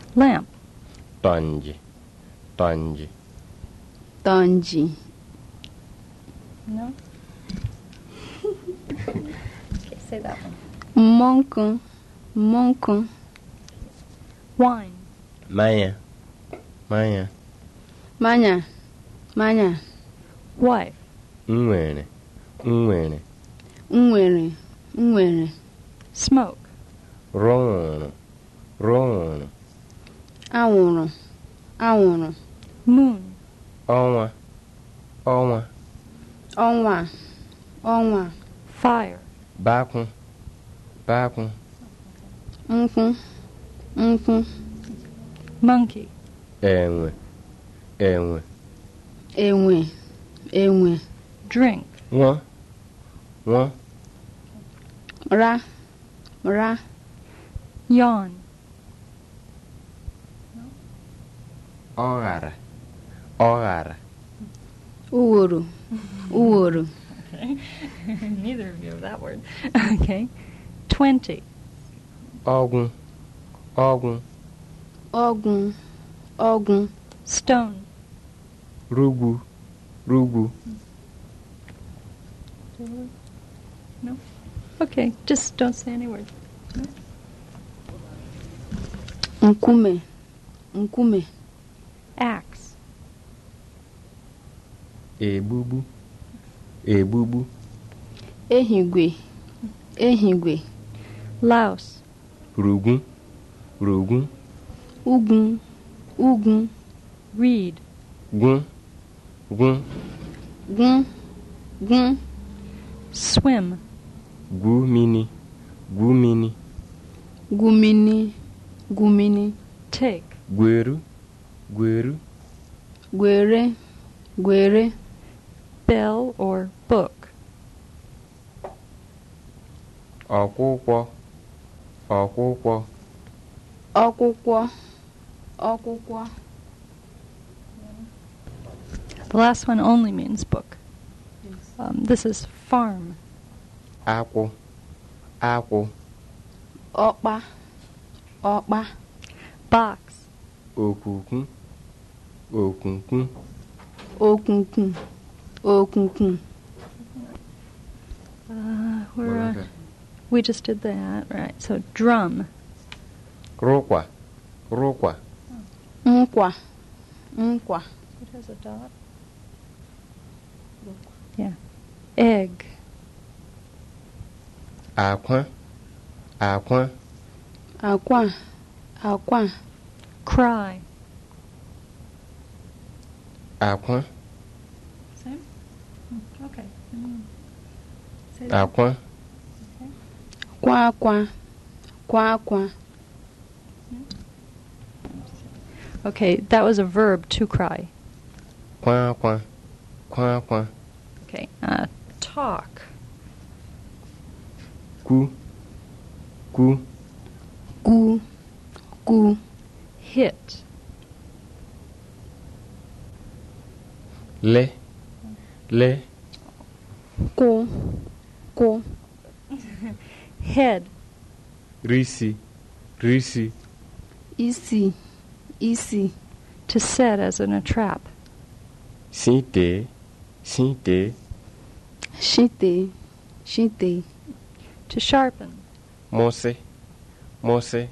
Lamp. Tonji. Tonji. Tonji. No? Okay, say that one. Monk. Monk. Wine. Maya. Maya. Manya. Manya. Wife. Nwere. Nwere. Nwere. Nwere. Smoke. Rọrùn. Rọrùn. Anwụrụ. Anwụrụ. Moon. Ọnwa. Ọnwa. Ọnwa. Ọnwa. Fire. Bakụ. Bakụ. Nkwụ. Nkwụ. Monkey. Enwe. Enwe. Enwe. Enwe. Drink. Nwa. Nwa. Ra. Ra. Yawn. Ọghara. Ọghara. Uworo. Uworo. Okay. Neither of you have that word. Okay. 20. Ọgwụ. Ọgwụ. Ọgwụ. Ọgwụ. Stone. Rugwu. Rugwu. No? Okay, just don't say any word. Nkume. Nkume. Axe. Egbugbu. Egbugbu. Ehigwe. Ehigwe. Louse. Rugwu. Rugwu. Ugwu. Ugwu. Reed. Gwụ. Gwụ. Gwụ. Gwụ. Swim. Gwu mini. Gwu mini. Gumini. Gumini. Take. Gweru. Gweru. Gwere. Gwere. Bell or book. Ọkwụkwọ. Ọkwụkwọ. Ọkwụkwọ. Ọkwụkwọ. The last one only means book. This is farm. Akwụ. Akwụ. Ọkpa. Ọkpa. Box. Okunkun. Okunkun. Okunkun. Okunkun. We just did that, right? So drum. Rụkwa. Rụkwa. Nkwa. Nkwa. It has a dot. Yeah. Egg. Akwa. Akwa. Akwa. Akwa. Cry. Akwa. Same? Okay. Say that. Akwa. Kwa akwa. Kwa akwa. Okay, that was a verb, to cry. Kwa kwa. Kwa kwa. Okay, talk. Ku. Ku. Gu. Gu. Hit. Le. Le. Ko. Ko. Head. Risi. Risi. Isi. Isi. To set as in a trap. Sinte. Sinte. Shite. Shite. To sharpen. Mose. Mose.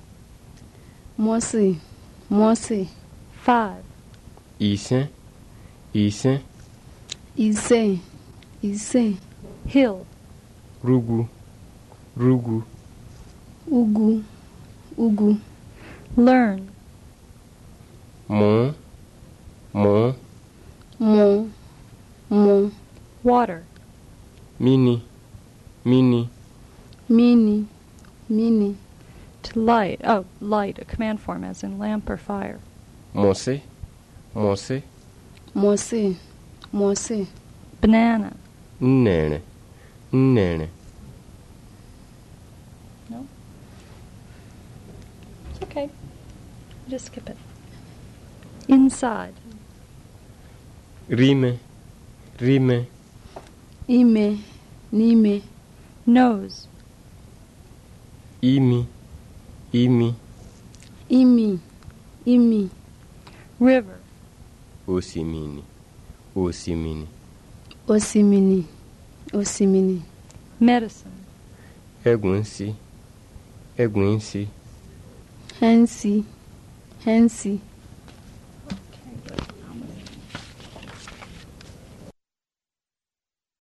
Mosi. Mosi. 5. Ise. Ise. Ise. Ise. Hill. Rugwu. Rugwu. Ugu. Ugu. Learn. Mụ. Mụ. Mo. Mo. Water. Mini. Mini. Mini. Mini. To light. Oh, light, a command form as in lamp or fire. Mose. Mose. Mosi. Mosi. Banana. Nnere. Nnere. No? It's okay. Just skip it. Inside. Rime. Rime. Ime. Nime. Nose. Imi. Imi. Imi. imi, river, osimiri, osimiri, osimiri, osimiri, medicine, egwunsị, egwunsị, hensi, hensi,